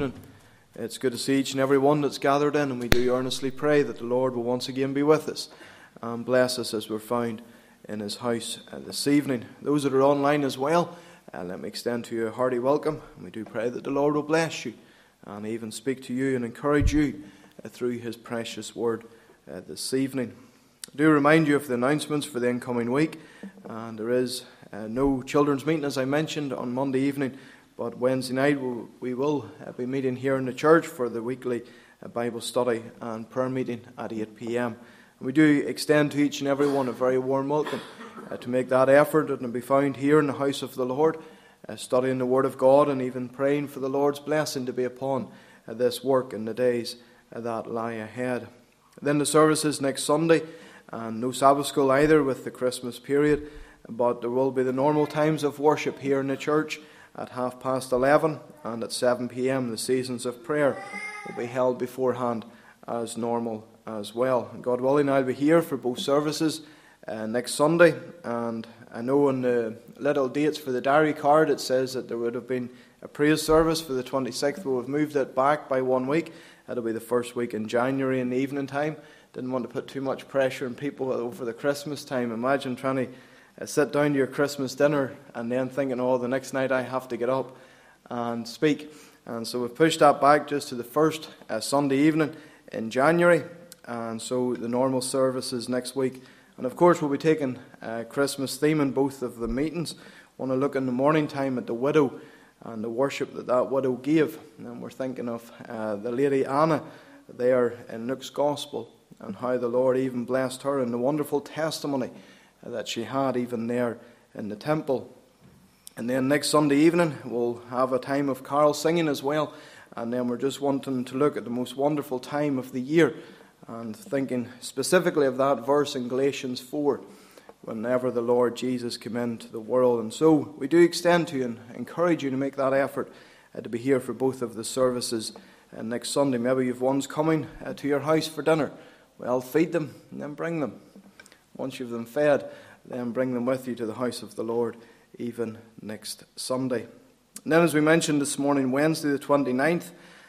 evening. It's good to see each and every one that's gathered in, and we do earnestly pray that the Lord will once again be with us and bless us as we're found in His house this evening. Those that are online as well, let me extend to you a hearty welcome, and we do pray that the Lord will bless you and even speak to you and encourage you through His precious word this evening. I do remind you of the announcements for the incoming week, and there is no children's meeting, as I mentioned, on Monday evening, but Wednesday night we will be meeting here in the church for the weekly Bible study and prayer meeting at 8 p.m. And we do extend to each and every one a very warm welcome to make that effort and to be found here in the house of the Lord, studying the Word of God and even praying for the Lord's blessing to be upon this work in the days that lie ahead. Then the services next Sunday, and no Sabbath school either with the Christmas period, but there will be the normal times of worship here in the church at 11:30 and at 7 p.m. The seasons of prayer will be held beforehand as normal as well. And God willing, I'll be here for both services next Sunday, and I know on the little dates for the diary card it says that there would have been a praise service for the 26th, but we've moved it back by 1 week. It'll be the first week in January in the evening time. Didn't want to put too much pressure on people over the Christmas time. Imagine trying to sit down to your Christmas dinner and then thinking, oh, the next night I have to get up and speak. And so we've pushed that back just to the first Sunday evening in January. And so the normal services next week. And of course we'll be taking a Christmas theme in both of the meetings. Want to look in the morning time at the widow and the worship that widow gave. And we're thinking of the Lady Anna there in Luke's Gospel, and how the Lord even blessed her and the wonderful testimony that she had even there in the temple. And then next Sunday evening we'll have a time of carol singing as well, and then we're just wanting to look at the most wonderful time of the year and thinking specifically of that verse in Galatians 4, whenever the Lord Jesus came into the world. And so we do extend to you and encourage you to make that effort to be here for both of the services next Sunday. Maybe you've ones coming to your house for dinner. Well, feed them and then bring them. Once you've them fed, then bring them with you to the house of the Lord, even next Sunday. And then, as we mentioned this morning, Wednesday the 29th,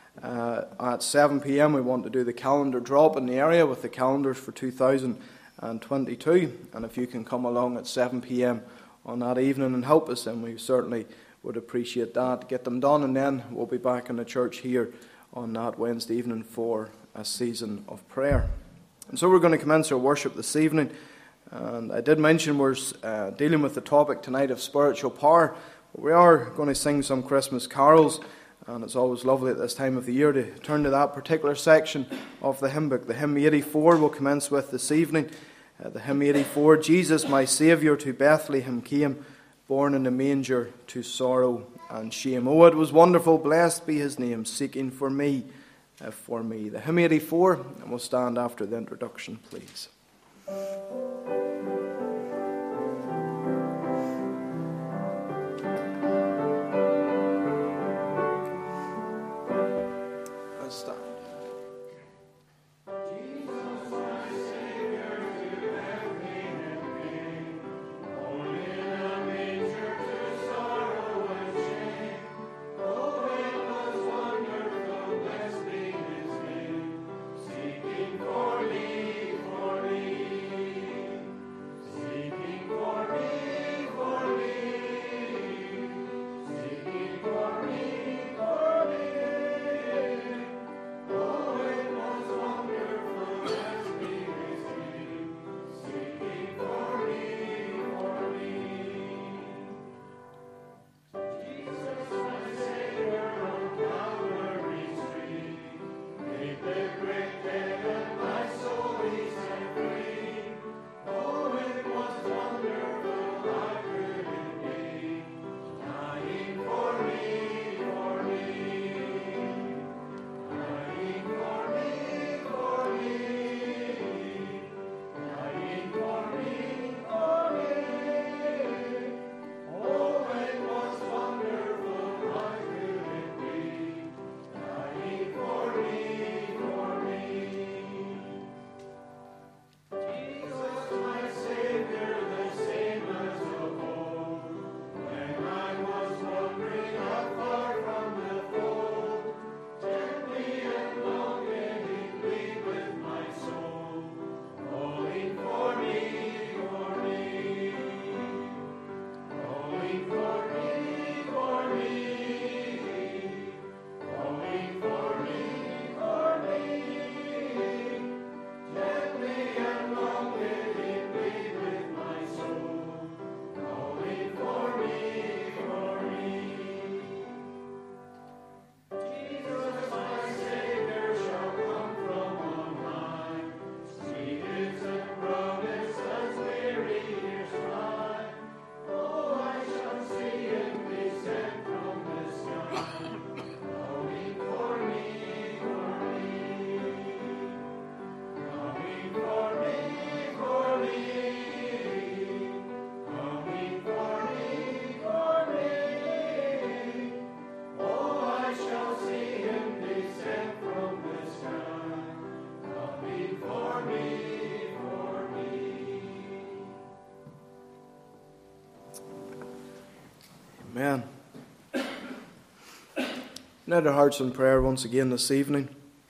at 7 p.m, we want to do the calendar drop in the area with the calendars for 2022. And if you can come along at 7 p.m. on that evening and help us, then we certainly would appreciate that. Get them done, and then we'll be back in the church here on that Wednesday evening for a season of prayer. And so we're going to commence our worship this evening. And I did mention we're dealing with the topic tonight of spiritual power. But we are going to sing some Christmas carols. And it's always lovely at this time of the year to turn to that particular section of the hymn book. The hymn 84 we'll commence with this evening. The hymn 84, Jesus my Saviour to Bethlehem came, born in a manger to sorrow and shame. Oh, it was wonderful, blessed be His name, seeking for me. The hymn 84, and we'll stand after the introduction, please. Let's stand. For me. Amen. Unite our hearts in prayer once again this evening.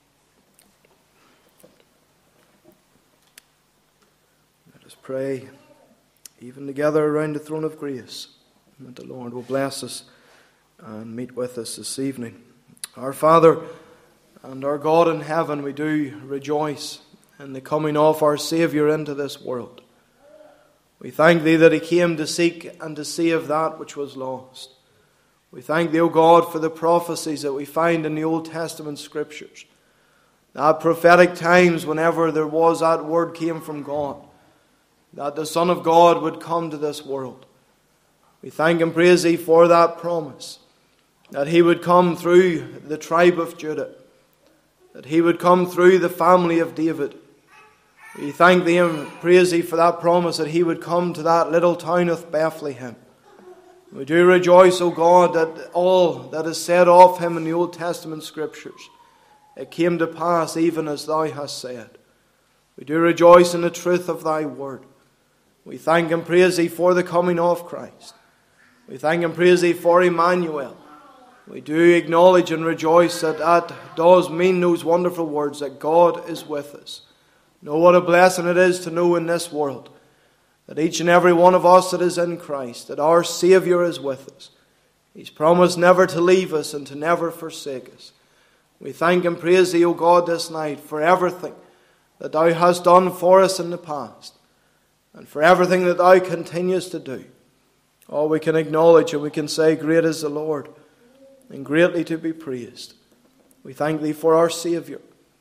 Let us pray, even together around the throne of grace, that the Lord will bless us and meet with us this evening. Our Father and our God in heaven, we do rejoice in the coming of our Saviour into this world. We thank Thee that He came to seek and to save that which was lost. We thank Thee, O God, for the prophecies that we find in the Old Testament Scriptures. That prophetic times whenever there was that word came from God, that the Son of God would come to this world. We thank and praise Thee for that promise, that He would come through the tribe of Judah, that He would come through the family of David. We thank Thee and praise Thee for that promise that He would come to that little town of Bethlehem. We do rejoice, O God, that all that is said of Him in the Old Testament Scriptures, it came to pass even as Thou hast said. We do rejoice in the truth of Thy word. We thank and praise Thee for the coming of Christ. We thank and praise Thee for Emmanuel. We do acknowledge and rejoice that that does mean those wonderful words, that God is with us. Know what a blessing it is to know in this world that each and every one of us that is in Christ, that our Saviour is with us. He's promised never to leave us and to never forsake us. We thank and praise Thee, O God, this night for everything that Thou hast done for us in the past and for everything that Thou continues to do. Oh, we can acknowledge and we can say, great is the Lord and greatly to be praised. We thank Thee for our Saviour.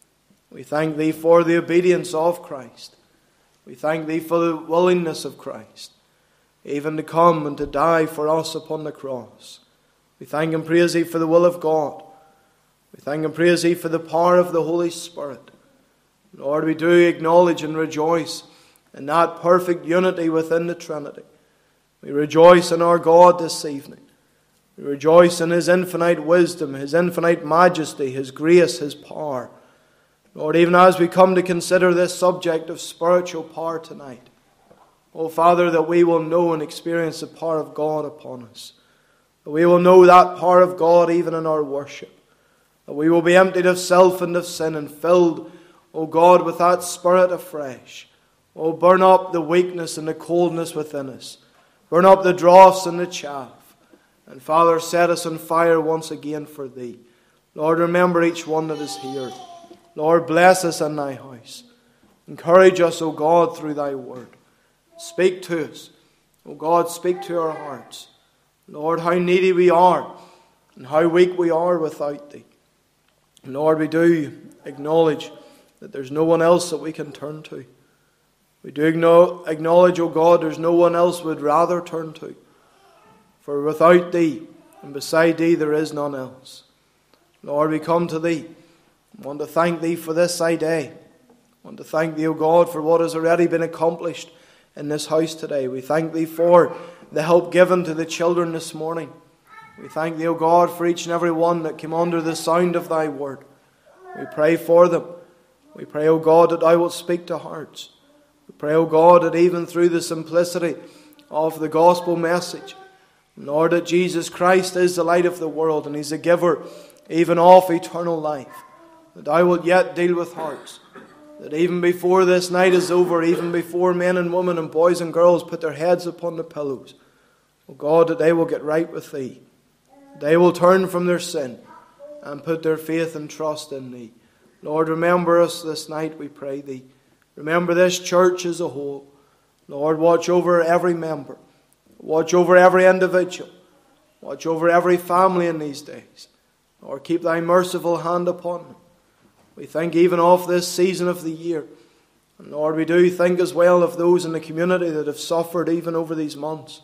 We thank Thee for the obedience of Christ. We thank Thee for the willingness of Christ, even to come and to die for us upon the cross. We thank and praise Thee for the will of God. We thank and praise Thee for the power of the Holy Spirit. Lord, we do acknowledge and rejoice in that perfect unity within the Trinity. We rejoice in our God this evening. We rejoice in His infinite wisdom, His infinite majesty, His grace, His power. Lord, even as we come to consider this subject of spiritual power tonight, oh Father, that we will know and experience the power of God upon us. That we will know that power of God even in our worship. That we will be emptied of self and of sin and filled, oh God, with that Spirit afresh. Oh, burn up the weakness and the coldness within us. Burn up the dross and the chaff. And Father, set us on fire once again for Thee. Lord, remember each one that is here. Lord, bless us in Thy house. Encourage us, O God, through Thy word. Speak to us. O God, speak to our hearts. Lord, how needy we are and how weak we are without Thee. Lord, we do acknowledge that there's no one else that we can turn to. We do acknowledge, O God, there's no one else we'd rather turn to. For without Thee and beside Thee there is none else. Lord, we come to Thee. I want to thank Thee for this Thy day. I want to thank Thee, O God, for what has already been accomplished in this house today. We thank Thee for the help given to the children this morning. We thank Thee, O God, for each and every one that came under the sound of Thy word. We pray for them. We pray, O God, that Thou wilt speak to hearts. We pray, O God, that even through the simplicity of the gospel message, Lord, that Jesus Christ is the light of the world and He's the giver even of eternal life. That Thou wilt yet deal with hearts. That even before this night is over, even before men and women and boys and girls put their heads upon the pillows, O God, that they will get right with Thee. They will turn from their sin and put their faith and trust in Thee. Lord, remember us this night, we pray Thee. Remember this church as a whole. Lord, watch over every member. Watch over every individual. Watch over every family in these days. Lord, keep Thy merciful hand upon them. We think even of this season of the year. And Lord, we do think as well of those in the community that have suffered even over these months.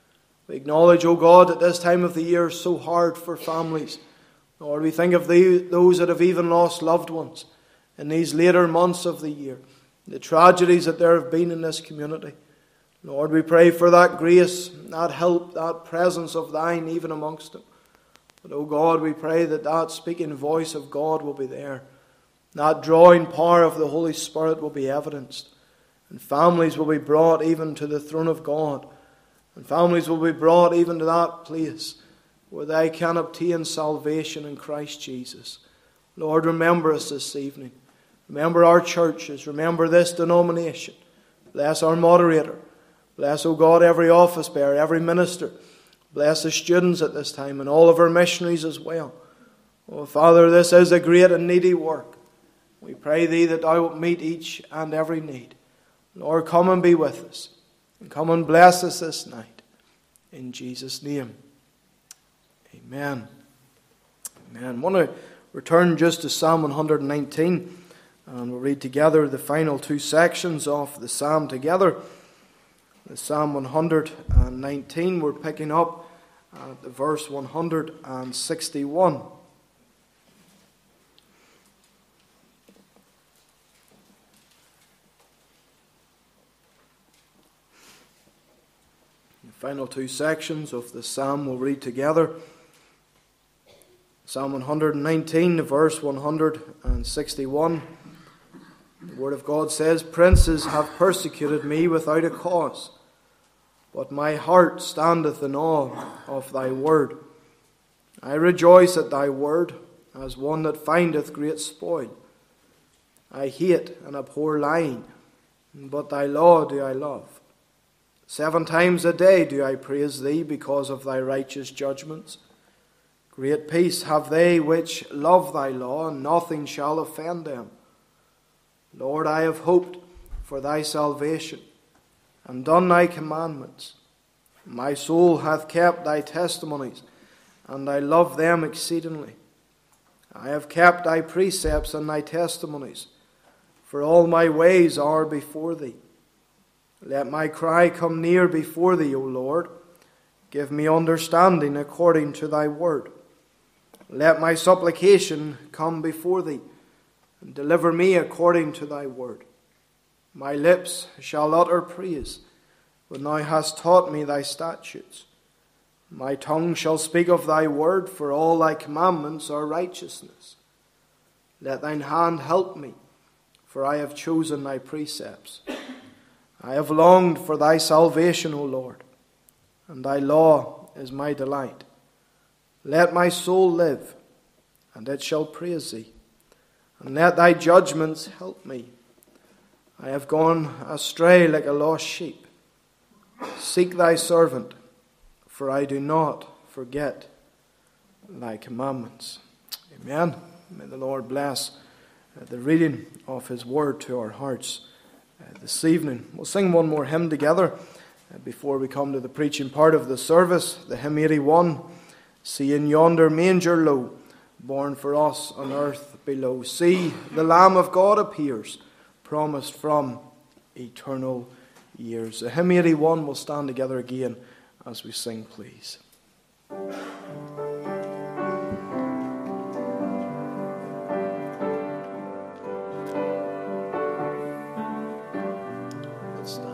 We acknowledge, O God, that this time of the year is so hard for families. Lord, we think of those that have even lost loved ones in these later months of the year. The tragedies that there have been in this community. Lord, we pray for that grace, that help, that presence of Thine even amongst them. But, O God, we pray that that speaking voice of God will be there. That drawing power of the Holy Spirit will be evidenced. And families will be brought even to the throne of God. And families will be brought even to that place where they can obtain salvation in Christ Jesus. Lord, remember us this evening. Remember our churches. Remember this denomination. Bless our moderator. Bless, O God, every office bearer, every minister. Bless the students at this time and all of our missionaries as well. Oh, Father, this is a great and needy work. We pray Thee that Thou wilt meet each and every need. Lord, come and be with us. And come and bless us this night. In Jesus' name. Amen. Amen. I want to return just to Psalm 119. And we'll read together the final two sections of the psalm together. The Psalm 119, we're picking up at the verse 161. The final two sections of the psalm we'll read together. Psalm 119, verse 161. The Word of God says, "Princes have persecuted me without a cause, but my heart standeth in awe of Thy word. I rejoice at Thy word, as one that findeth great spoil. I hate and abhor lying, but Thy law do I love. 7 times a day do I praise Thee because of Thy righteous judgments. Great peace have they which love Thy law, and nothing shall offend them. Lord, I have hoped for Thy salvation, and done Thy commandments. My soul hath kept Thy testimonies, and I love them exceedingly. I have kept Thy precepts and Thy testimonies, for all my ways are before Thee. Let my cry come near before Thee, O Lord. Give me understanding according to Thy word. Let my supplication come before Thee, and deliver me according to Thy word. My lips shall utter praise, when Thou hast taught me Thy statutes. My tongue shall speak of Thy word, for all Thy commandments are righteousness. Let Thine hand help me, for I have chosen Thy precepts. I have longed for Thy salvation, O Lord, and Thy law is my delight. Let my soul live, and it shall praise Thee. And let Thy judgments help me. I have gone astray like a lost sheep. Seek Thy servant, for I do not forget Thy commandments." Amen. May the Lord bless the reading of His word to our hearts this evening. We'll sing one more hymn together before we come to the preaching part of the service. The hymn 81, "See in yonder manger low, born for us on earth below. See, the Lamb of God appears, promised from eternal years." The hymn 81 will stand together again as we sing, please. Let's stand.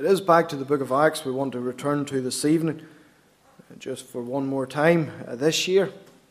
is back to the book of Acts we want to return to this evening, just for one more time this year.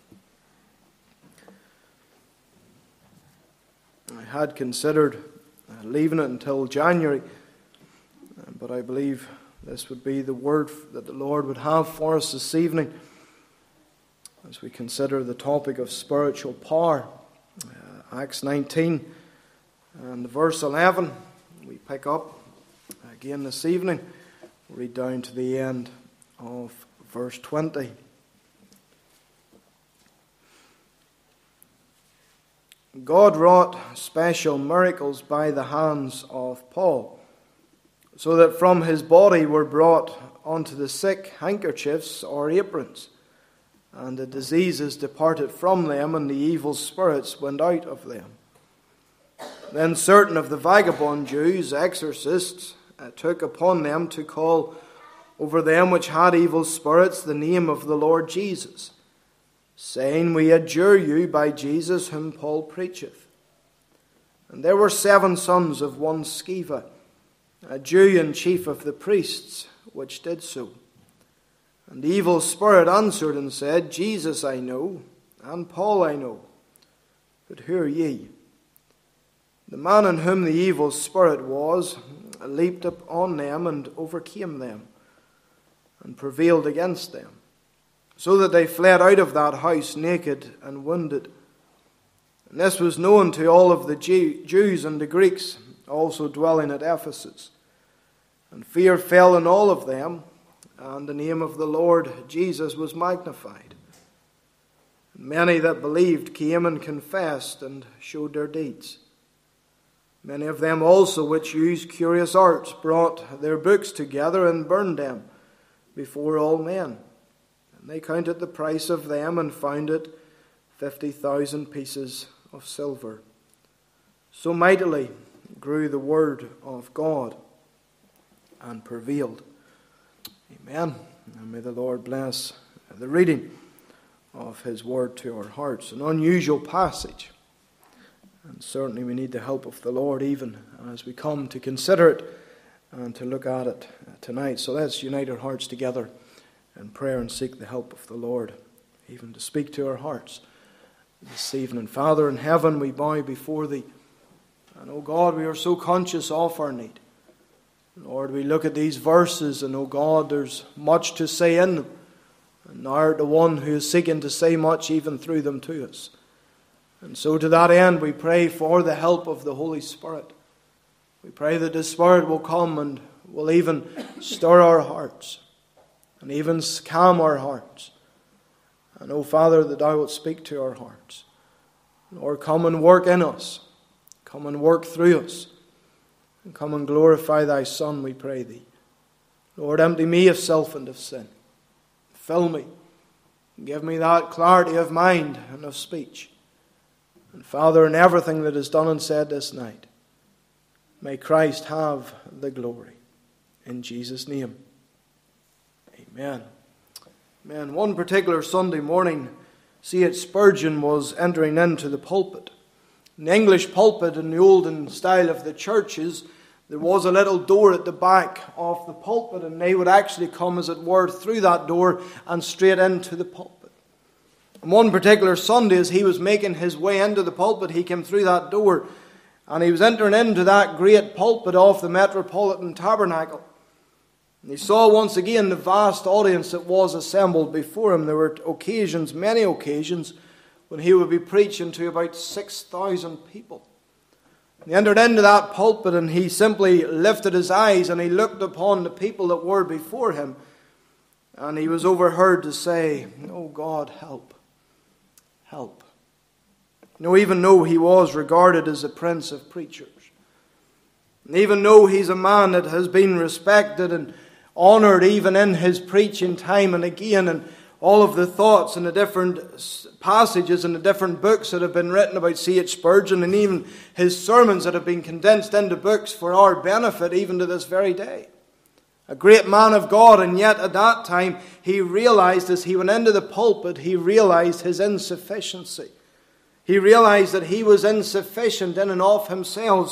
I had considered leaving it until January, but I believe this would be the word that the Lord would have for us this evening as we consider the topic of spiritual power. Acts 19 and verse 11 we pick up again this evening. Read down to the end of verse 20. God wrought special miracles by the hands of Paul, so that from his body were brought unto the sick handkerchiefs or aprons, and the diseases departed from them, and the evil spirits went out of them. Then certain of the vagabond Jews, exorcists, took upon them to call over them which had evil spirits the name of the Lord Jesus, saying, We adjure you by Jesus whom Paul preacheth. And there were 7 sons of one Sceva, a Jew and chief of the priests, which did so. And the evil spirit answered and said, Jesus I know, and Paul I know, but who are ye? The man in whom the evil spirit was leaped up on them and overcame them, and prevailed against them, so that they fled out of that house naked and wounded. And this was known to all of the Jews and the Greeks, also dwelling at Ephesus. And fear fell on all of them, and the name of the Lord Jesus was magnified. And many that believed came and confessed and showed their deeds. Many of them also which used curious arts brought their books together and burned them before all men. And they counted the price of them and found it 50,000 pieces of silver. So mightily grew the word of God and prevailed. Amen. And may the Lord bless the reading of his word to our hearts. An unusual passage. And certainly we need the help of the Lord even as we come to consider it and to look at it tonight. So let's unite our hearts together in prayer and seek the help of the Lord, even to speak to our hearts this evening. Father in heaven, we bow before thee. And, O God, we are so conscious of our need. Lord, we look at these verses and, O God, there's much to say in them. And thou art the one who is seeking to say much even through them to us. And so to that end we pray for the help of the Holy Spirit. We pray that the Spirit will come and will even stir our hearts and even calm our hearts. And, O Father, that thou wilt speak to our hearts. Lord, come and work in us. Come and work through us. And come and glorify thy Son, we pray thee. Lord, empty me of self and of sin. Fill me. Give me that clarity of mind and of speech. And Father, in everything that is done and said this night, may Christ have the glory. In Jesus' name, amen. Amen. One particular Sunday morning, C.H. Spurgeon was entering into the pulpit. In the English pulpit, in the olden style of the churches, there was a little door at the back of the pulpit, and they would actually come, as it were, through that door and straight into the pulpit. And one particular Sunday, as he was making his way into the pulpit, he came through that door, and he was entering into that great pulpit of the Metropolitan Tabernacle. And he saw once again the vast audience that was assembled before him. There were occasions, many occasions, when he would be preaching to about 6,000 people. He entered into that pulpit and he simply lifted his eyes and he looked upon the people that were before him. And he was overheard to say, "Oh God, help, help." Even though he was regarded as a prince of preachers, and even though he's a man that has been respected and honored even in his preaching time and again, and all of the thoughts and the different passages and the different books that have been written about C.H. Spurgeon, and even his sermons that have been condensed into books for our benefit even to this very day. A great man of God, and yet at that time he realized, as he went into the pulpit, he realized his insufficiency. He realized that he was insufficient in and of himself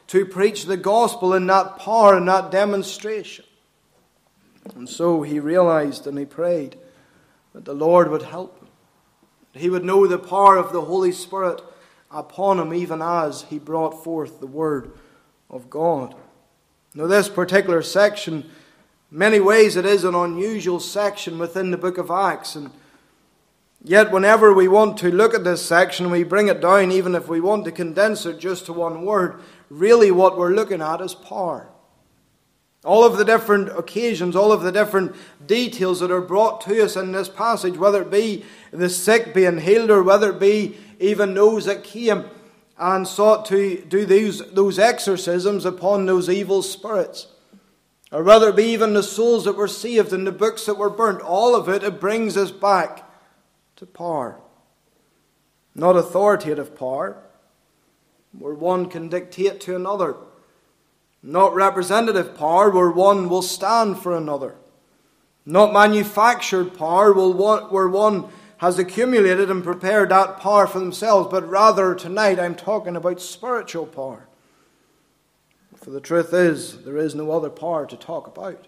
to preach the gospel in that power and that demonstration. And so he realized and he prayed that the Lord would help him. He would know the power of the Holy Spirit upon him even as he brought forth the Word of God. Now this particular section, in many ways it is an unusual section within the book of Acts. And yet whenever we want to look at this section, we bring it down, even if we want to condense it just to one word, really what we're looking at is power. All of the different occasions, all of the different details that are brought to us in this passage, whether it be the sick being healed or whether it be even those that came and sought to do those exorcisms upon those evil spirits, or whether it be even the souls that were saved and the books that were burnt, all of it, it brings us back to power. Not authoritative power, where one can dictate to another. Not representative power, where one will stand for another. Not manufactured power, where one has accumulated and prepared that power for themselves. But rather, tonight I'm talking about spiritual power. For the truth is, there is no other power to talk about.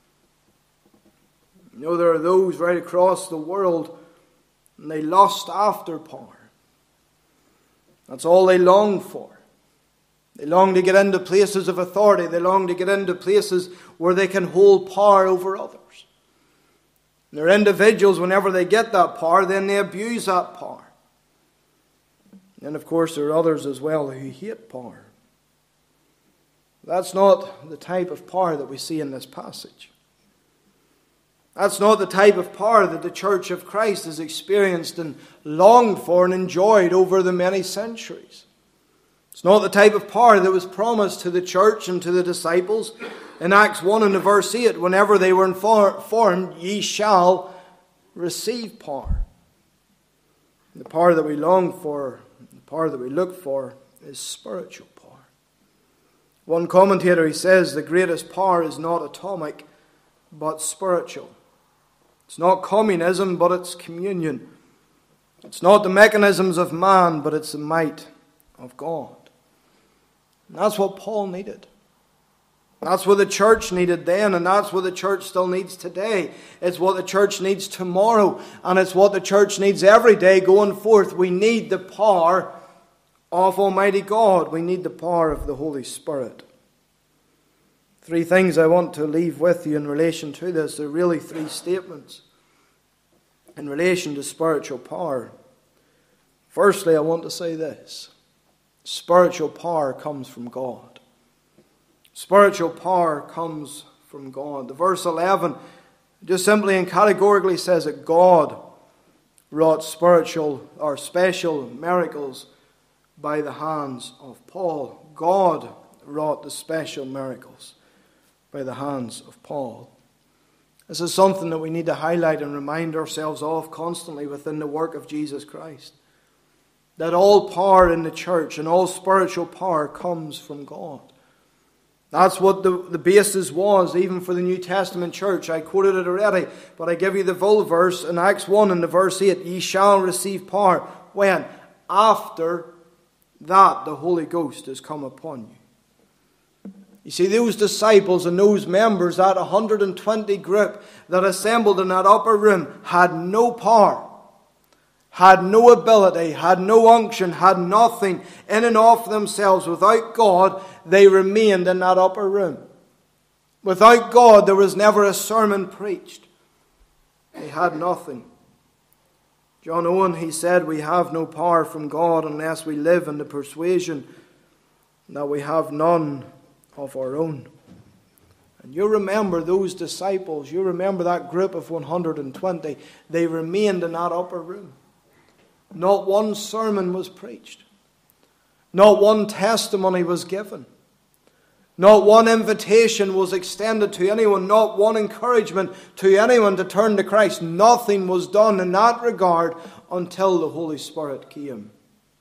You know, there are those right across the world, and they lust after power. That's all they long for. They long to get into places of authority. They long to get into places where they can hold power over others. And they're individuals, whenever they get that power, then they abuse that power. And of course there are others as well who hate power. That's not the type of power that we see in this passage. That's not the type of power that the Church of Christ has experienced and longed for and enjoyed over the many centuries. It's not the type of power that was promised to the church and to the disciples in Acts 1 and verse 8, whenever they were informed, ye shall receive power. The power that we long for, the power that we look for, is spiritual power. One commentator, he says, the greatest power is not atomic, but spiritual. It's not communism, but it's communion. It's not the mechanisms of man, but it's the might of God. And that's what Paul needed. That's what the church needed then, and that's what the church still needs today. It's what the church needs tomorrow, and it's what the church needs every day going forth. We need the power of Almighty God. We need the power of the Holy Spirit. Three things I want to leave with you in relation to this. There are really three statements in relation to spiritual power. Firstly, I want to say this. Spiritual power comes from God. Spiritual power comes from God. The verse 11 just simply and categorically says that God wrought spiritual or special miracles by the hands of Paul. God wrought the special miracles by the hands of Paul. This is something that we need to highlight and remind ourselves of constantly within the work of Jesus Christ. That all power in the church and all spiritual power comes from God. That's what the basis was even for the New Testament church. I quoted it already, but I give you the full verse in Acts 1 and the verse 8. Ye shall receive power. When? After that the Holy Ghost has come upon you. You see, those disciples and those members, that 120 group that assembled in that upper room, had no power, had no ability, had no unction, had nothing in and of themselves. Without God, they remained in that upper room. Without God, there was never a sermon preached. They had nothing. John Owen, he said, we have no power from God unless we live in the persuasion that we have none of our own. And you remember those disciples, you remember that group of 120, they remained in that upper room. Not one sermon was preached. Not one testimony was given. Not one invitation was extended to anyone. Not one encouragement to anyone to turn to Christ. Nothing was done in that regard until the Holy Spirit came.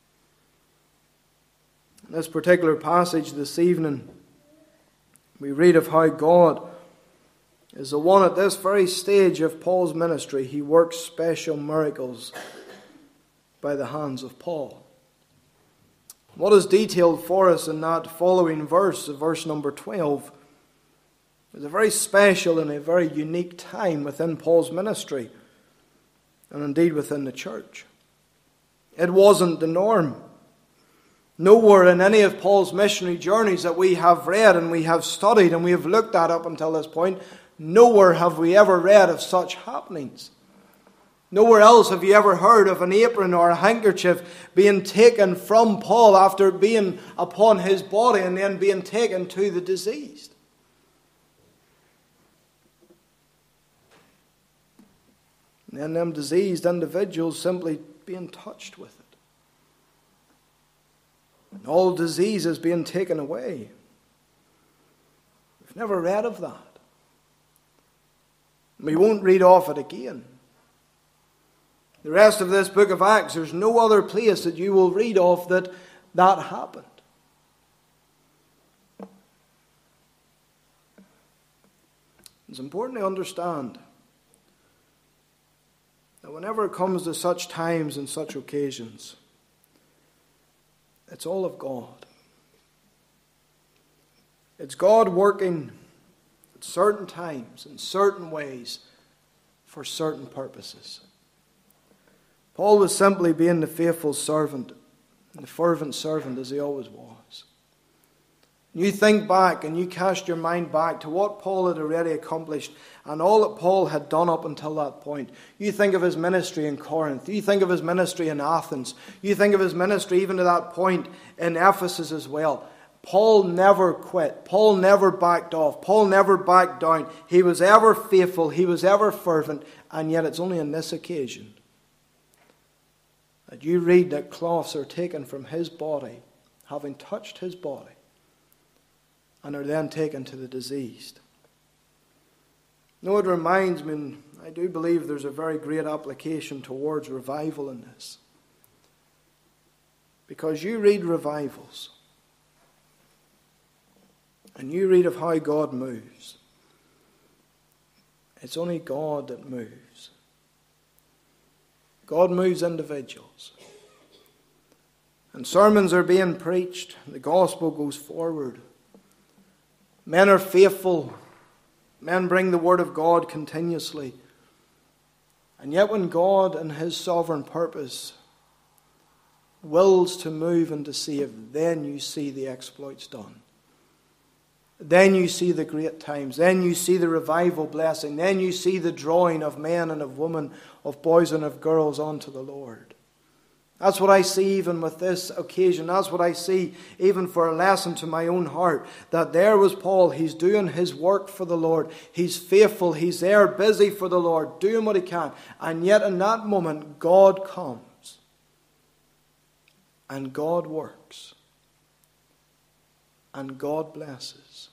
In this particular passage this evening, we read of how God is the one at this very stage of Paul's ministry. He works special miracles by the hands of Paul. What is detailed for us in that following verse, verse number 12, is a very special and a very unique time within Paul's ministry, and indeed within the church. It wasn't the norm. Nowhere in any of Paul's missionary journeys that we have read and we have studied and we have looked at up until this point, nowhere have we ever read of such happenings. Nowhere else have you ever heard of an apron or a handkerchief being taken from Paul after being upon his body and then being taken to the diseased. And then them diseased individuals simply being touched with it. And all diseases being taken away. We've never read of that. We won't read off it again. The rest of this book of Acts, there's no other place that you will read of that happened. It's important to understand that whenever it comes to such times and such occasions, it's all of God. It's God working at certain times, in certain ways, for certain purposes. Paul was simply being the faithful servant, the fervent servant as he always was. You think back and you cast your mind back to what Paul had already accomplished and all that Paul had done up until that point. You think of his ministry in Corinth. You think of his ministry in Athens. You think of his ministry even to that point in Ephesus as well. Paul never quit. Paul never backed off. Paul never backed down. He was ever faithful. He was ever fervent. And yet it's only on this occasion that you read that cloths are taken from his body, having touched his body, and are then taken to the diseased. No, it reminds me, and I do believe there's a very great application towards revival in this. Because you read revivals, and you read of how God moves. It's only God that moves. God moves individuals. And sermons are being preached. The gospel goes forward. Men are faithful. Men bring the word of God continuously. And yet when God in his sovereign purpose wills to move and to save, then you see the exploits done. Then you see the great times. Then you see the revival blessing. Then you see the drawing of men and of women, of boys and of girls unto the Lord. That's what I see even with this occasion. That's what I see even for a lesson to my own heart. That there was Paul. He's doing his work for the Lord. He's faithful. He's there busy for the Lord, doing what he can. And yet in that moment, God comes. And God works. And God blesses.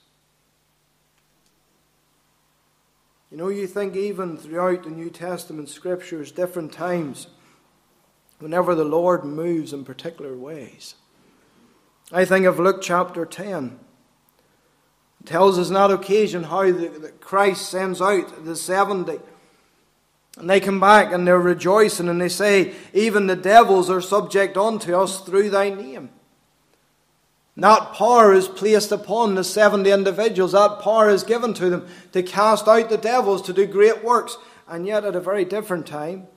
You know, you think even throughout the New Testament scriptures, different times, whenever the Lord moves in particular ways. I think of Luke chapter 10. It tells us on that occasion how Christ sends out the 70. And they come back and they're rejoicing and they say, even the devils are subject unto us through thy name. And that power is placed upon the 70 individuals. That power is given to them to cast out the devils, to do great works. And yet at a very different time,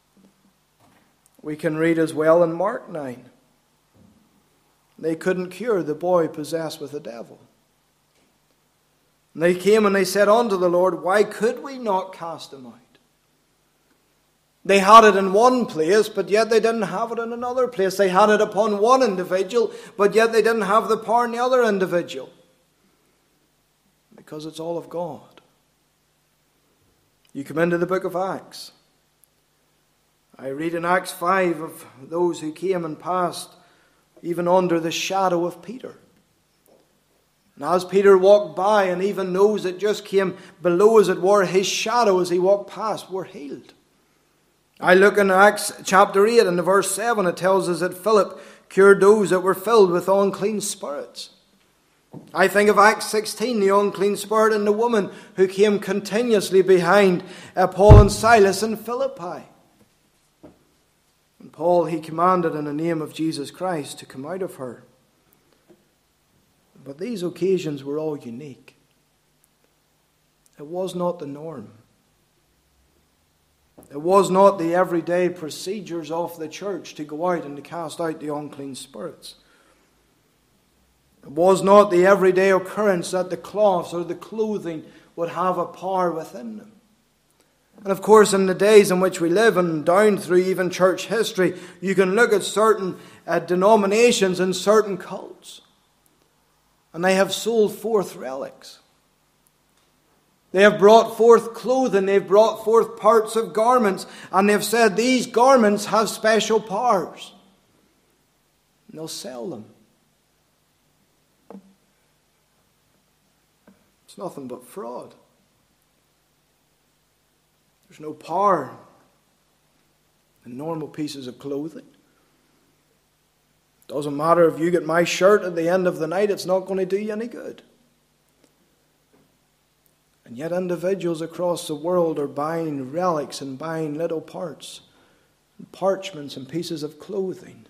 we can read as well in Mark 9. They couldn't cure the boy possessed with the devil. And they came and they said unto the Lord, why could we not cast him out? They had it in one place, but yet they didn't have it in another place. They had it upon one individual, but yet they didn't have the power in the other individual. Because it's all of God. You come into the book of Acts. I read in Acts 5 of those who came and passed even under the shadow of Peter. And as Peter walked by, and even those that just came below, as it were, his shadow as he walked past, were healed. I look in Acts chapter 8 and verse 7, it tells us that Philip cured those that were filled with unclean spirits. I think of Acts 16, the unclean spirit and the woman who came continuously behind Paul and Silas in Philippi. And Paul, he commanded in the name of Jesus Christ to come out of her. But these occasions were all unique. It was not the norm. It was not the everyday procedures of the church to go out and to cast out the unclean spirits. It was not the everyday occurrence that the cloths or the clothing would have a power within them. And of course, in the days in which we live and down through even church history, you can look at certain denominations and certain cults. And they have sold forth relics. They have brought forth clothing, they've brought forth parts of garments, and they've said these garments have special powers. And they'll sell them. It's nothing but fraud. There's no power in normal pieces of clothing. Doesn't matter if you get my shirt at the end of the night, it's not going to do you any good. And yet individuals across the world are buying relics and buying little parts, and parchments and pieces of clothing,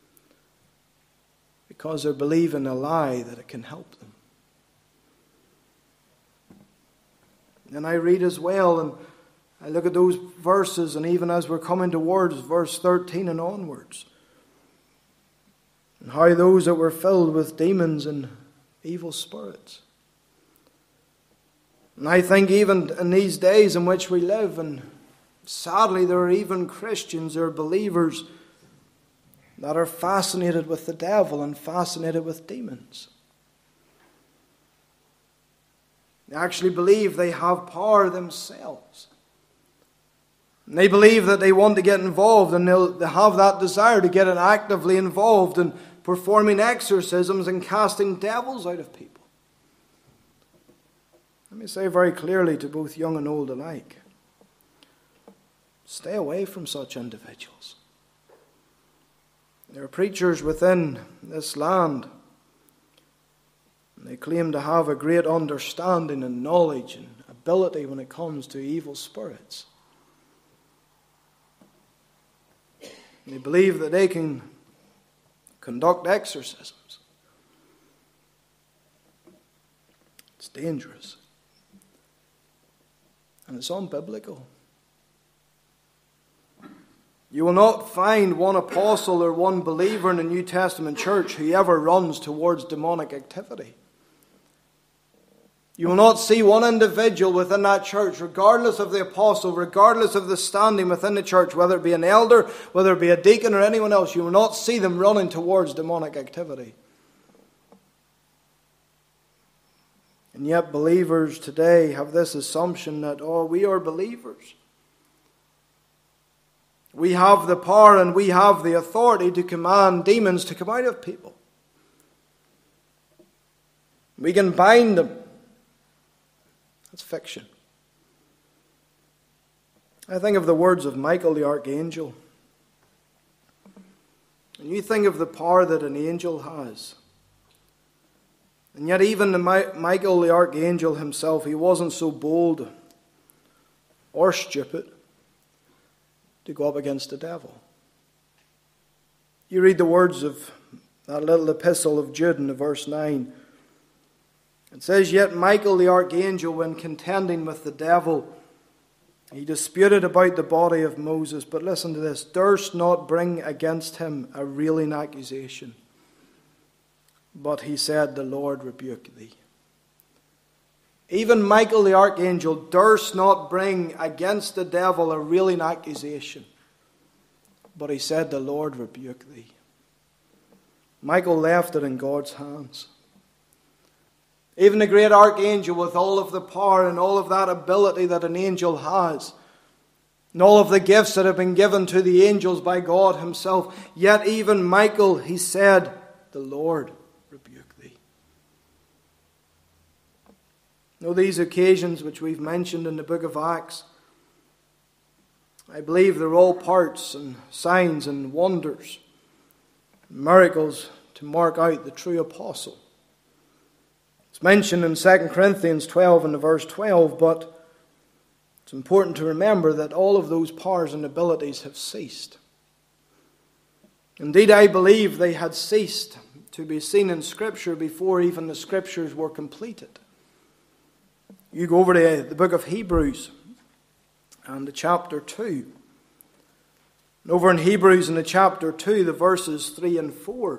because they're believing a lie that it can help them. And I read as well, and I look at those verses, and even as we're coming towards verse 13 and onwards, and how those that were filled with demons and evil spirits. And I think even in these days in which we live, and sadly there are even Christians or believers that are fascinated with the devil and fascinated with demons. They actually believe they have power themselves. And they believe that they want to get involved, and they have that desire to get actively involved in performing exorcisms and casting devils out of people. Let me say very clearly to both young and old alike, stay away from such individuals. There are preachers within this land, and they claim to have a great understanding and knowledge and ability when it comes to evil spirits. They believe that they can conduct exorcisms. It's dangerous. And it's unbiblical. You will not find one apostle or one believer in the New Testament church who ever runs towards demonic activity. You will not see one individual within that church, regardless of the apostle, regardless of the standing within the church, whether it be an elder, whether it be a deacon or anyone else, you will not see them running towards demonic activity. And yet believers today have this assumption that, we are believers. We have the power and we have the authority to command demons to come out of people. We can bind them. That's fiction. I think of the words of Michael the archangel. And you think of the power that an angel has. And yet even Michael the archangel himself, he wasn't so bold or stupid to go up against the devil. You read the words of that little epistle of Jude in verse 9. It says, "Yet Michael the archangel, when contending with the devil, he disputed about the body of Moses." But listen to this: "Durst not bring against him a railing accusation. But he said, The Lord rebuke thee." Even Michael the archangel durst not bring against the devil a railing accusation. But he said, "The Lord rebuke thee." Michael left it in God's hands. Even the great archangel, with all of the power and all of that ability that an angel has, and all of the gifts that have been given to the angels by God himself, yet even Michael, he said, "The Lord rebuke thee." Now, these occasions which we've mentioned in the book of Acts, I believe they're all parts and signs and wonders, miracles to mark out the true apostle. It's mentioned in 2 Corinthians 12 and verse 12, but it's important to remember that all of those powers and abilities have ceased. Indeed, I believe they had ceased to be seen in Scripture before even the Scriptures were completed. You go over to the book of Hebrews and the chapter 2. And over in Hebrews in the chapter 2, the verses 3 and 4.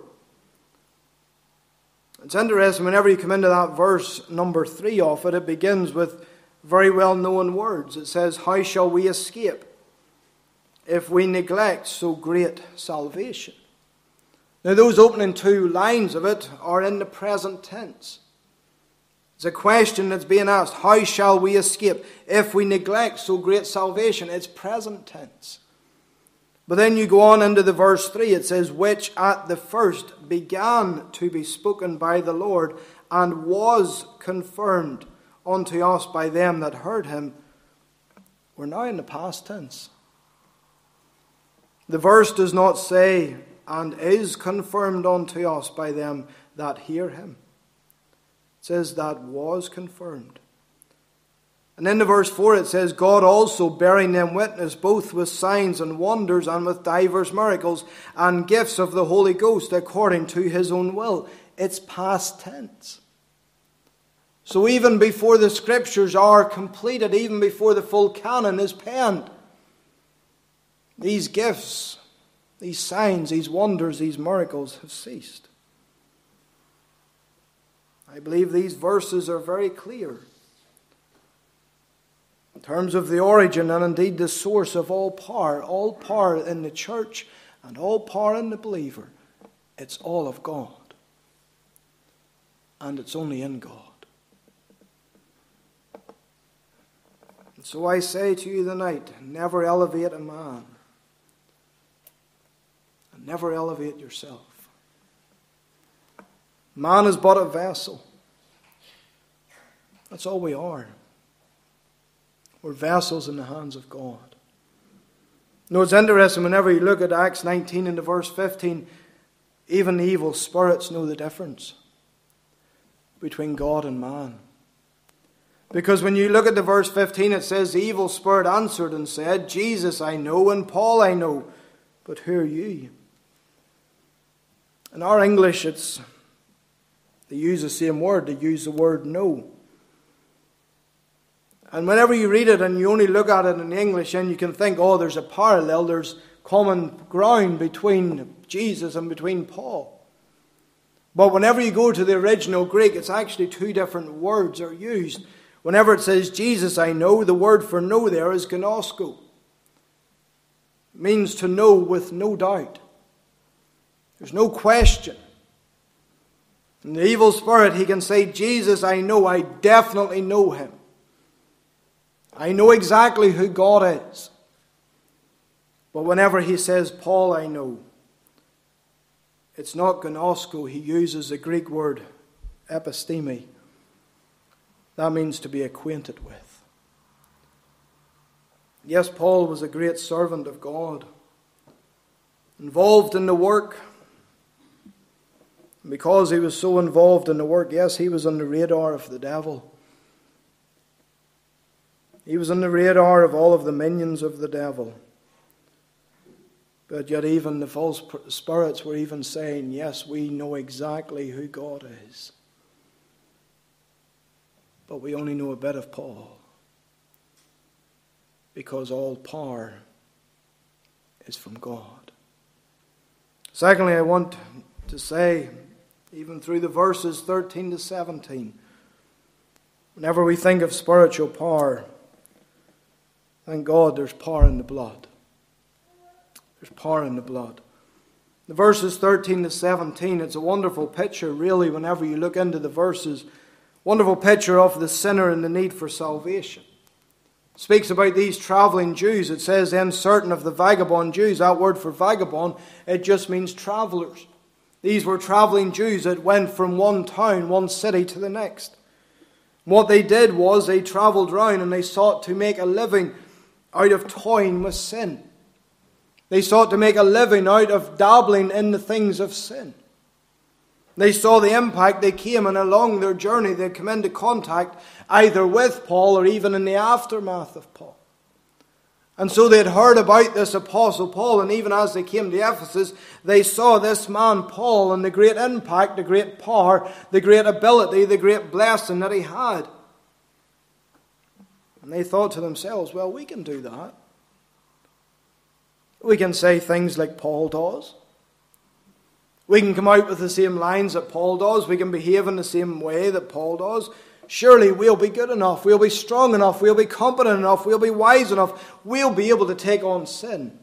It's interesting, whenever you come into that verse number 3 of it, it begins with very well-known words. It says, "How shall we escape if we neglect so great salvation?" Now those opening 2 lines of it are in the present tense. It's a question that's being asked. How shall we escape if we neglect so great salvation? It's present tense. But then you go on into the verse 3. It says, "Which at the first began to be spoken by the Lord, and was confirmed unto us by them that heard him." We're now in the past tense. The verse does not say, "and is confirmed unto us by them that hear him." It says that was confirmed. And in the verse 4 it says, "God also bearing them witness, both with signs and wonders, and with divers miracles, and gifts of the Holy Ghost, according to his own will." It's past tense. So even before the Scriptures are completed, even before the full canon is penned, these gifts, these signs, these wonders, these miracles have ceased. I believe these verses are very clear in terms of the origin and indeed the source of all power in the church and all power in the believer. It's all of God. And it's only in God. And so I say to you tonight, never elevate a man. And never elevate yourself. Man is but a vessel. That's all we are. We're vessels in the hands of God. You know, it's interesting whenever you look at Acts 19 and verse 15, even the evil spirits know the difference between God and man. Because when you look at the verse 15, it says, "The evil spirit answered and said, Jesus I know, and Paul I know, but who are you?" In our English, they use the same word. They use the word know. And whenever you read it and you only look at it in English, and you can think, oh, there's a parallel, there's common ground between Jesus and between Paul. But whenever you go to the original Greek, it's actually 2 different words are used. Whenever it says Jesus I know, the word for know there is gnosko. It means to know with no doubt. There's no question. And the evil spirit, he can say, Jesus I know, I definitely know him. I know exactly who God is. But whenever he says, Paul I know, it's not gnosko. He uses the Greek word episteme. That means to be acquainted with. Yes, Paul was a great servant of God, involved in the work. And because he was so involved in the work, yes, he was on the radar of the devil. He was on the radar of all of the minions of the devil. But yet even the false spirits were even saying, yes, we know exactly who God is. But we only know a bit of Paul. Because all power is from God. Secondly, I want to say, even through the verses 13 to 17, whenever we think of spiritual power, thank God there's power in the blood. There's power in the blood. The verses 13 to 17, it's a wonderful picture, really, whenever you look into the verses. Wonderful picture of the sinner and the need for salvation. It speaks about these traveling Jews. It says, then certain of the vagabond Jews, that word for vagabond, it just means travelers. These were traveling Jews that went from one town, one city to the next. What they did was they traveled round and they sought to make a living out of toying with sin. They sought to make a living out of dabbling in the things of sin. They saw the impact. They came, and along their journey they come into contact either with Paul or even in the aftermath of Paul. And so they had heard about this Apostle Paul, and even as they came to Ephesus, they saw this man Paul and the great impact, the great power, the great ability, the great blessing that he had. And they thought to themselves, well, we can do that. We can say things like Paul does. We can come out with the same lines that Paul does. We can behave in the same way that Paul does. Surely we'll be good enough. We'll be strong enough. We'll be competent enough. We'll be wise enough. We'll be able to take on sin.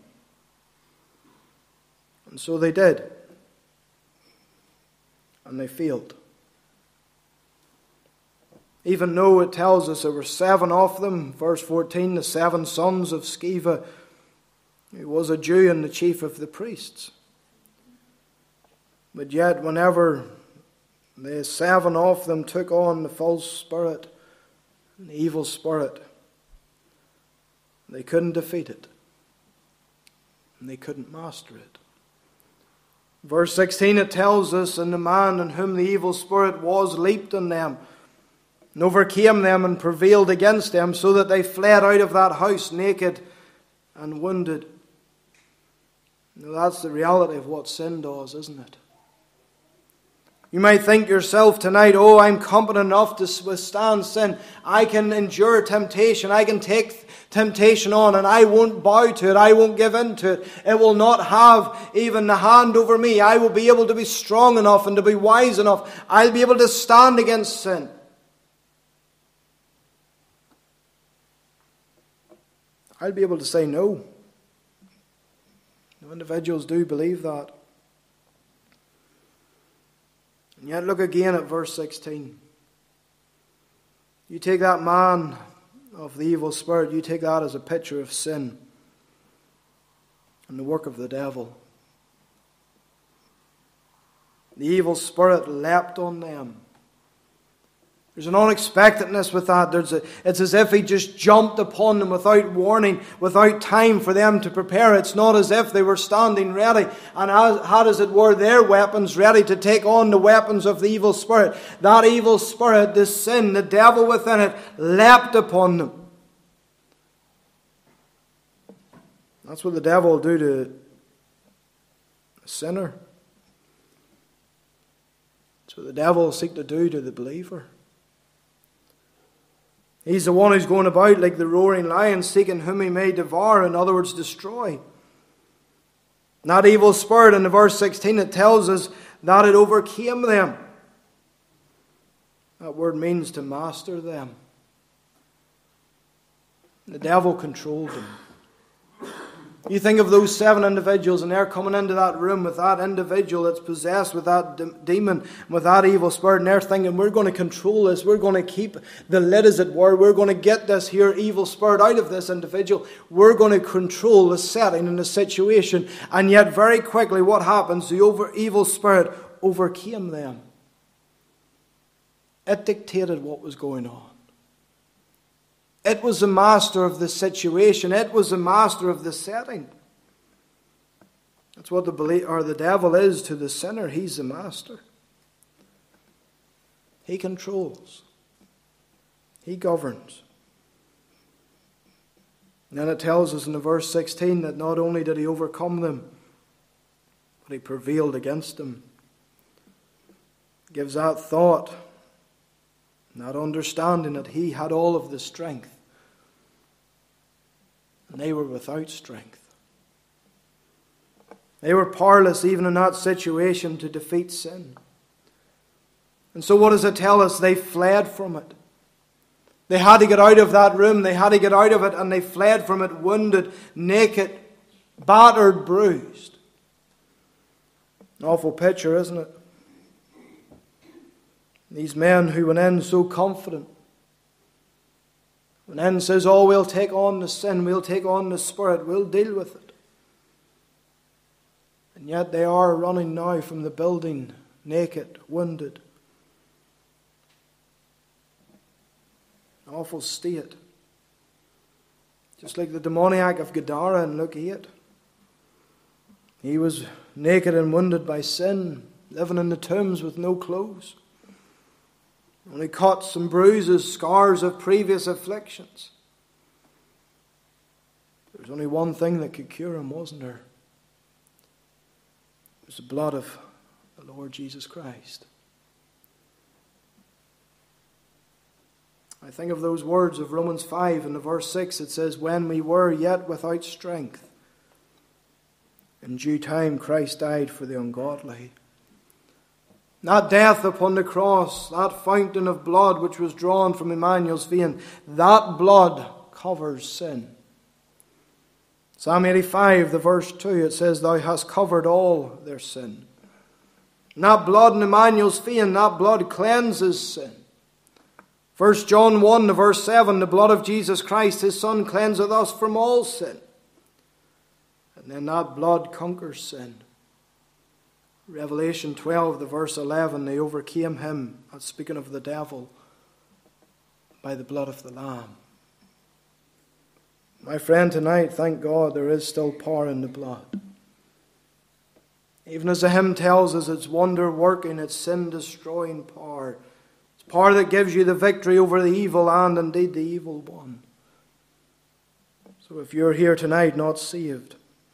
And so they did. And they failed. Even though it tells us there were 7 of them, verse 14, the 7 sons of Sceva, who was a Jew and the chief of the priests. But yet whenever the 7 of them took on the false spirit, the evil spirit, they couldn't defeat it. And they couldn't master it. Verse 16, it tells us, and the man in whom the evil spirit was leaped on them, and overcame them and prevailed against them, so that they fled out of that house naked and wounded. Now that's the reality of what sin does, isn't it? You might think yourself tonight, oh, I'm competent enough to withstand sin. I can endure temptation. I can take temptation on, and I won't bow to it. I won't give in to it. It will not have even the hand over me. I will be able to be strong enough and to be wise enough. I'll be able to stand against sin. I'll be able to say no. No individuals do believe that. And yet look again at verse 16. You take that man of the evil spirit, you take that as a picture of sin and the work of the devil. The evil spirit leapt on them. There's an unexpectedness with that. It's as if he just jumped upon them without warning, without time for them to prepare. It's not as if they were standing ready and had, as it were, their weapons ready to take on the weapons of the evil spirit. That evil spirit, the sin, the devil within it, leapt upon them. That's what the devil will do to a sinner. That's what the devil will seek to do to the believer. He's the one who's going about like the roaring lion, seeking whom he may devour, in other words, destroy. And that evil spirit, in the verse 16, it tells us that it overcame them. That word means to master them. The devil controlled them. You think of those 7 individuals, and they're coming into that room with that individual that's possessed with that demon, with that evil spirit, and they're thinking, we're going to control this, we're going to keep the lid, as it were, we're going to get this here evil spirit out of this individual, we're going to control the setting and the situation. And yet very quickly what happens? The evil spirit overcame them. It dictated what was going on. It was the master of the situation. It was the master of the setting. That's what the devil is to the sinner. He's the master. He controls. He governs. And then it tells us in the verse 16 that not only did he overcome them, but he prevailed against them. Gives that thought, not understanding that he had all of the strength, and they were without strength. They were powerless even in that situation to defeat sin. And so what does it tell us? They fled from it. They had to get out of that room. They had to get out of it, and they fled from it wounded, naked, battered, bruised. An awful picture, isn't it? These men who went in so confident, went in and says, oh, we'll take on the sin, we'll take on the spirit, we'll deal with it. And yet they are running now from the building, naked, wounded. An awful state. Just like the demoniac of Gadara in Luke 8. He was naked and wounded by sin, living in the tombs with no clothes. Only cuts and bruises, scars of previous afflictions. There's was only one thing that could cure him, wasn't there? It was the blood of the Lord Jesus Christ. I think of those words of Romans 5 in the verse 6. It says, when we were yet without strength, in due time Christ died for the ungodly. That death upon the cross, that fountain of blood which was drawn from Emmanuel's vein, that blood covers sin. Psalm 85, the verse 2, it says, thou hast covered all their sin. And that blood in Emmanuel's vein, that blood cleanses sin. 1 John 1, the verse 7, the blood of Jesus Christ, his Son, cleanseth us from all sin. And then that blood conquers sin. Revelation 12, the verse 11, they overcame him, that's speaking of the devil, by the blood of the Lamb. My friend, tonight, thank God, there is still power in the blood. Even as the hymn tells us, it's wonder-working, it's sin-destroying power. It's power that gives you the victory over the evil and indeed the evil one. So if you're here tonight not saved,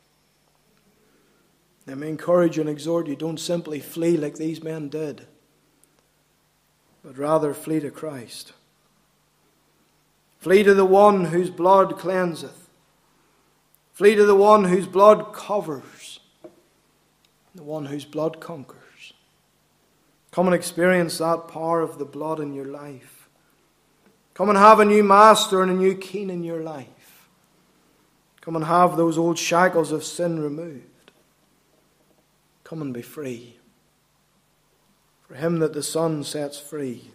let me encourage and exhort you, don't simply flee like these men did, but rather flee to Christ. Flee to the one whose blood cleanseth. Flee to the one whose blood covers. The one whose blood conquers. Come and experience that power of the blood in your life. Come and have a new master and a new king in your life. Come and have those old shackles of sin removed. Come and be free. For him that the Son sets free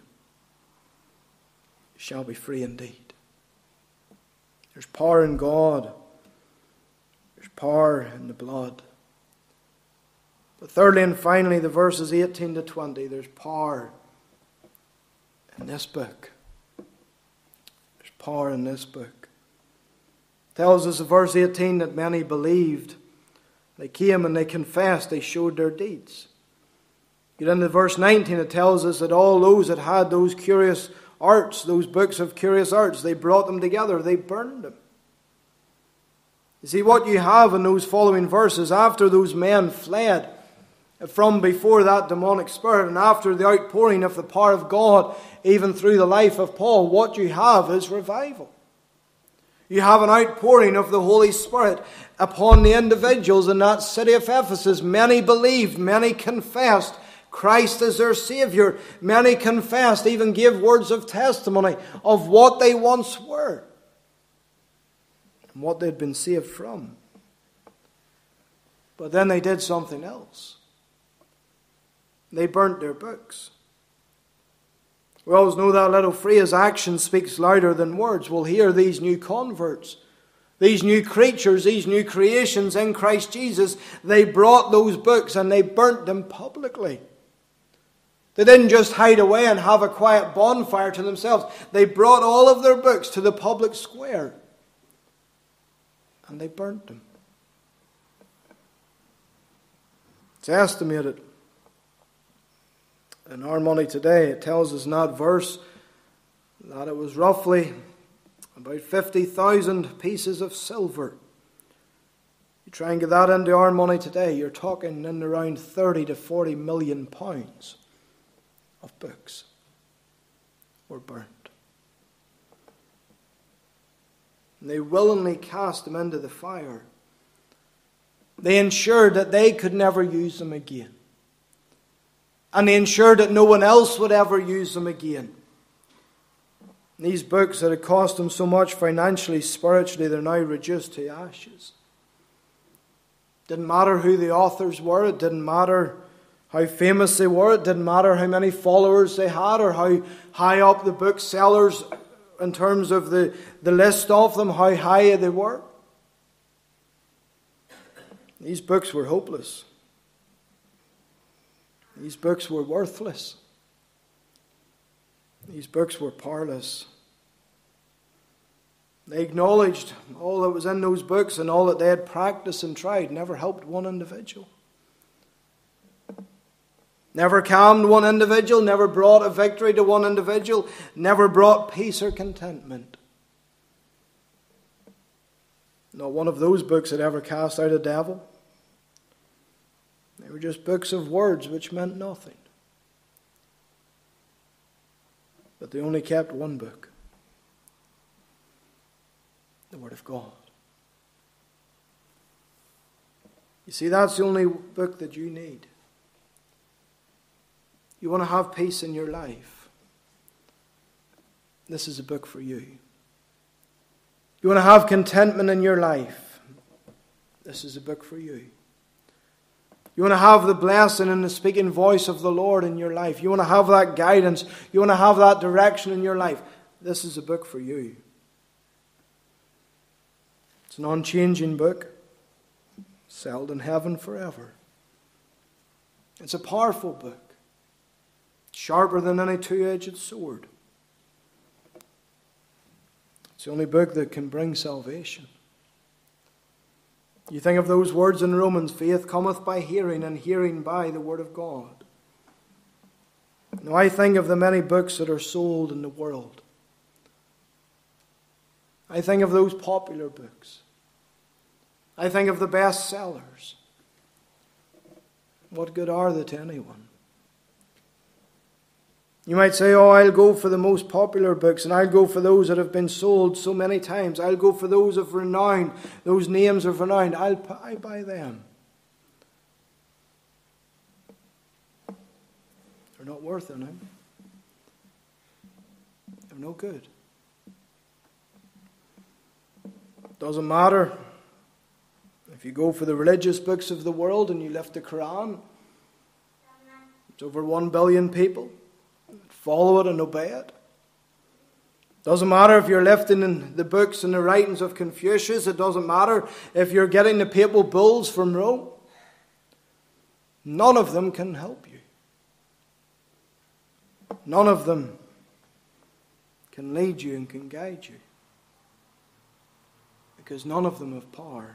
shall be free indeed. There's power in God. There's power in the blood. But thirdly and finally, the verses 18 to 20, there's power in this book. There's power in this book. It tells us in verse 18 that many believed. They came and they confessed, they showed their deeds. Get into verse 19, it tells us that all those that had those curious arts, those books of curious arts, they brought them together, they burned them. You see, what you have in those following verses, after those men fled from before that demonic spirit, and after the outpouring of the power of God, even through the life of Paul, what you have is revival. You have an outpouring of the Holy Spirit upon the individuals in that city of Ephesus. Many believed, many confessed Christ is their Savior. Many confessed, even gave words of testimony of what they once were and what they'd been saved from. But then they did something else. They burnt their books. We always know that little phrase, action speaks louder than words. Well, here these new converts, these new creatures, these new creations in Christ Jesus, they brought those books and they burnt them publicly. They didn't just hide away and have a quiet bonfire to themselves. They brought all of their books to the public square and they burnt them. It's estimated in our money today, it tells us in that verse that it was roughly about 50,000 pieces of silver. You try and get that into our money today, you're talking in around 30 to 40 million pounds of books were burnt. And they willingly cast them into the fire. They ensured that they could never use them again. And they ensured that no one else would ever use them again. And these books that had cost them so much financially, spiritually, they're now reduced to ashes. Didn't matter who the authors were. It didn't matter how famous they were. It didn't matter how many followers they had or how high up the booksellers in terms of the list of them, how high they were. These books were hopeless. These books were worthless. These books were powerless. They acknowledged all that was in those books and all that they had practiced and tried never helped one individual. Never calmed one individual, never brought a victory to one individual, never brought peace or contentment. Not one of those books had ever cast out a devil. They were just books of words which meant nothing. But they only kept one book, the Word of God. You see, that's the only book that you need. You want to have peace in your life. This is a book for you. You want to have contentment in your life. This is a book for you. You want to have the blessing and the speaking voice of the Lord in your life. You want to have that guidance. You want to have that direction in your life. This is a book for you. It's an unchanging book, settled in heaven forever. It's a powerful book, sharper than any two-edged sword. It's the only book that can bring salvation. You think of those words in Romans, faith cometh by hearing, and hearing by the Word of God. Now I think of the many books that are sold in the world. I think of those popular books. I think of the bestsellers. What good are they to anyone? You might say, oh, I'll go for the most popular books, and I'll go for those that have been sold so many times. I'll go for those of renown, those names of renown. I buy them. They're not worth anything. They're no good. Doesn't matter if you go for the religious books of the world and you lift the Quran. It's over 1 billion people. Follow it and obey it. Doesn't matter if you're lifting in the books and the writings of Confucius. It doesn't matter if you're getting the papal bulls from Rome. None of them can help you. None of them can lead you and can guide you. Because none of them have power.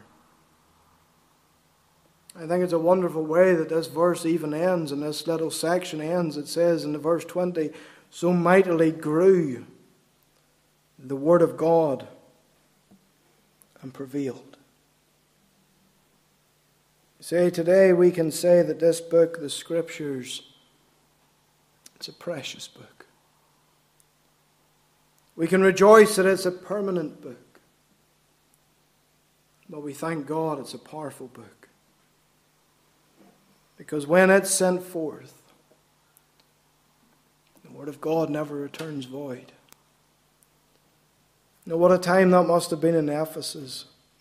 I think it's a wonderful way that this verse even ends, and this little section ends. It says in the verse 20, so mightily grew the Word of God and prevailed. You see, today we can say that this book, the Scriptures, it's a precious book. We can rejoice that it's a permanent book. But we thank God it's a powerful book. Because when it's sent forth, the Word of God never returns void. Now, what a time that must have been in Ephesus.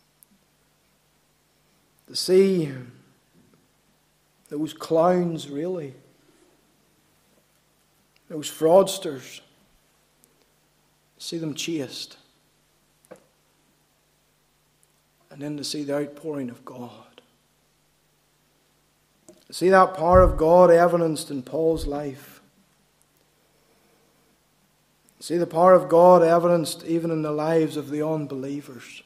To see those clowns, really, those fraudsters, see them chased, and then to see the outpouring of God. See that power of God evidenced in Paul's life. See the power of God evidenced even in the lives of the unbelievers.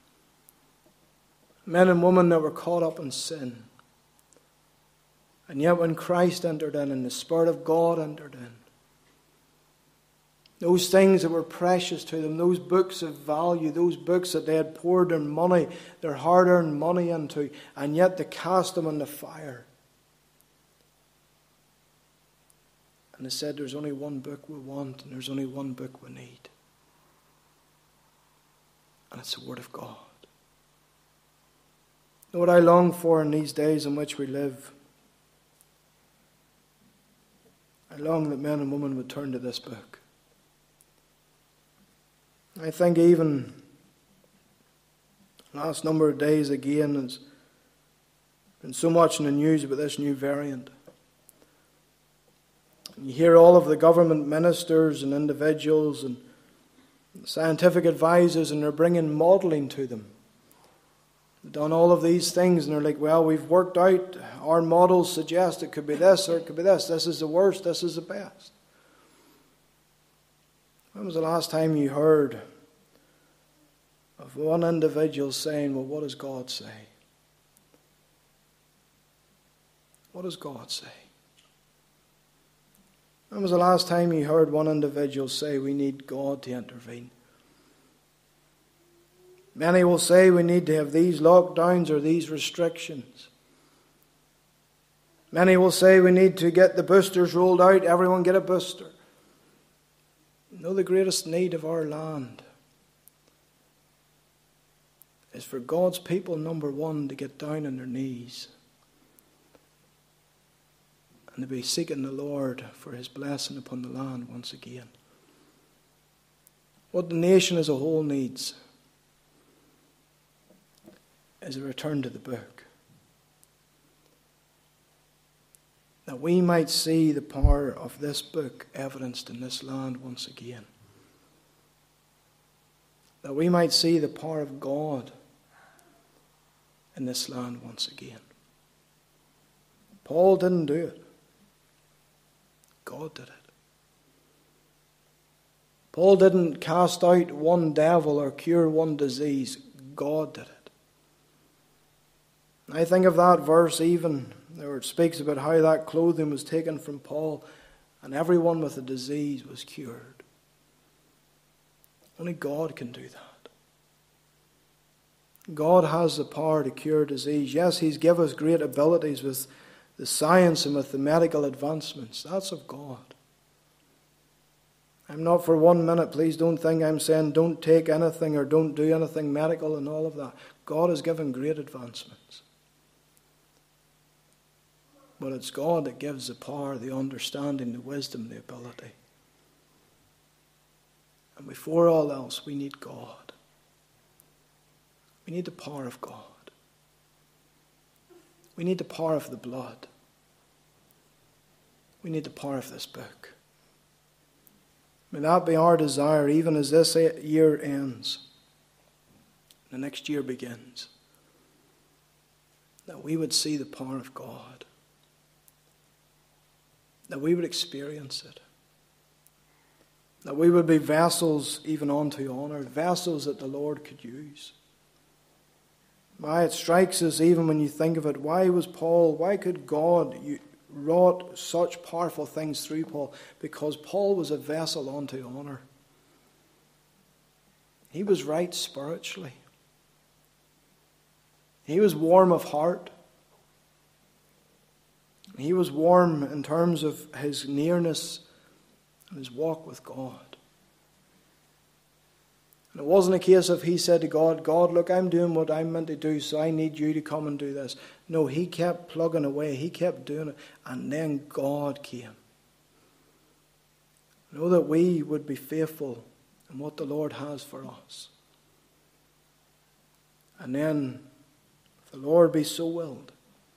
Men and women that were caught up in sin. And yet when Christ entered in and the Spirit of God entered in, those things that were precious to them, those books of value, those books that they had poured their money, their hard-earned money into, and yet they cast them in the fire. And they said, there's only one book we want, and there's only one book we need. And it's the Word of God. You know what I long for in these days in which we live? I long that men and women would turn to this book. I think even last number of days again, there's been so much in the news about this new variant. You hear all of the government ministers and individuals and scientific advisors, and they're bringing modelling to them. They've done all of these things, and they're like, well, we've worked out, our models suggest it could be this or it could be this. This is the worst, this is the best. When was the last time you heard of one individual saying, well, what does God say? What does God say? When was the last time you heard one individual say we need God to intervene? Many will say we need to have these lockdowns or these restrictions. Many will say we need to get the boosters rolled out, everyone get a booster. No, the greatest need of our land is for God's people, number one, to get down on their knees and to be seeking the Lord for his blessing upon the land once again. What the nation as a whole needs is a return to the book. That we might see the power of this book evidenced in this land once again. That we might see the power of God in this land once again. Paul didn't do it. God did it. Paul didn't cast out one devil or cure one disease. God did it. I think of that verse even where it speaks about how that clothing was taken from Paul and everyone with a disease was cured. Only God can do that. God has the power to cure disease. Yes, he's given us great abilities with the science and with the medical advancements. That's of God. I'm not for 1 minute, please don't think I'm saying don't take anything or don't do anything medical and all of that. God has given great advancements. But it's God that gives the power, the understanding, the wisdom, the ability. And before all else, we need God. We need the power of God. We need the power of the blood. We need the power of this book. May that be our desire, even as this year ends, the next year begins, that we would see the power of God, that we would experience it, that we would be vessels even unto honor, vessels that the Lord could use. Why it strikes us even when you think of it, why could God wrought such powerful things through Paul? Because Paul was a vessel unto honor. He was right spiritually. He was warm of heart. He was warm in terms of his nearness and his walk with God. And it wasn't a case of he said to God, God, look, I'm doing what I'm meant to do, so I need you to come and do this. No, he kept plugging away. He kept doing it. And then God came. Know that we would be faithful in what the Lord has for us. And then, if the Lord be so willed,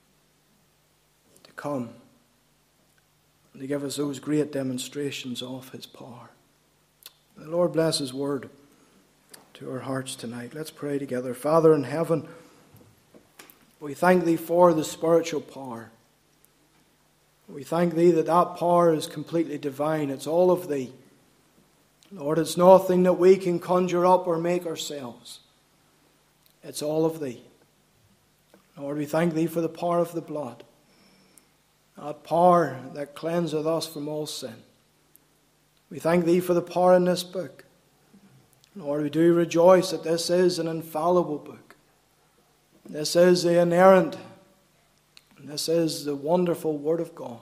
to come and to give us those great demonstrations of his power. The Lord bless his word to our hearts tonight. Let's pray together. Father in heaven, we thank thee for the spiritual power. We thank thee that that power is completely divine. It's all of thee. Lord, it's nothing that we can conjure up or make ourselves. It's all of thee. Lord, we thank thee for the power of the blood. That power that cleanseth us from all sin. We thank thee for the power in this book. Lord, we do rejoice that this is an infallible book. This is the inerrant. This is the wonderful Word of God.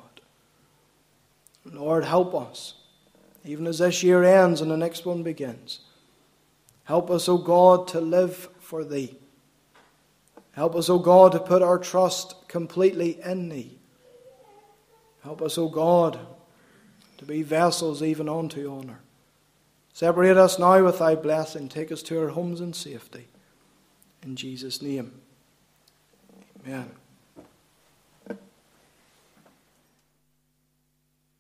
Lord, help us, even as this year ends and the next one begins. Help us, O God, to live for thee. Help us, O God, to put our trust completely in thee. Help us, O God, to be vessels even unto honor. Separate us now with thy blessing. Take us to our homes in safety. In Jesus' name, amen.